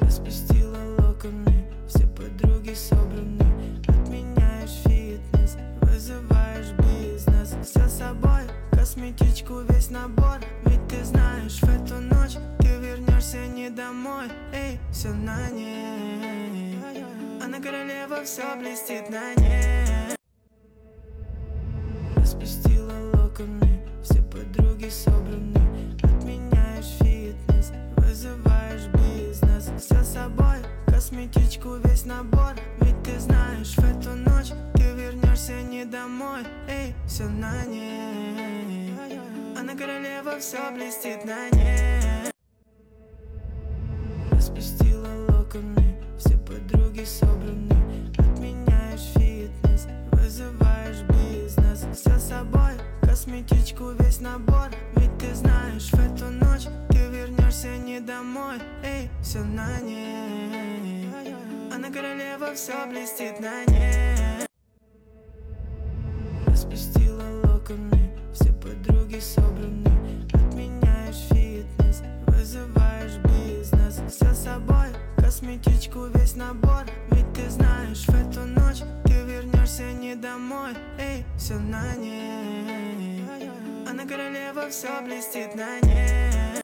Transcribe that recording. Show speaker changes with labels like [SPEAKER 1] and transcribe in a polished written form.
[SPEAKER 1] Распустила локоны, все подруги собраны. Отменяешь фитнес, вызываешь бизнес. Все с собой, косметичку, весь набор. Ведь ты знаешь, в эту ночь ты вернешься не домой. Эй, все на ней, она королева, все блестит на ней. Распустила локоны, все подруги собраны. Отменяешь фитнес, вызываешь бизнес. Все с собой, косметичку, весь набор. Ведь ты знаешь, в эту ночь ты вернешься не домой. Эй, все на ней, она королева, все блестит на ней. Распустила локоны, все подруги собраны. Отменяешь фитнес, вызываешь бизнес. Все с собой, косметичку, весь набор. Ведь ты знаешь, в эту ночь ты вернешься не домой. Эй, все на ней, она королева, все блестит на ней. Распустила локоны, все подруги собраны. Отменяешь фитнес, вызываешь бизнес. Все с собой, косметичку, весь набор. Ведь ты знаешь, в эту ночь ты вернешься не домой. Эй, все на ней, она королева, все блестит на ней.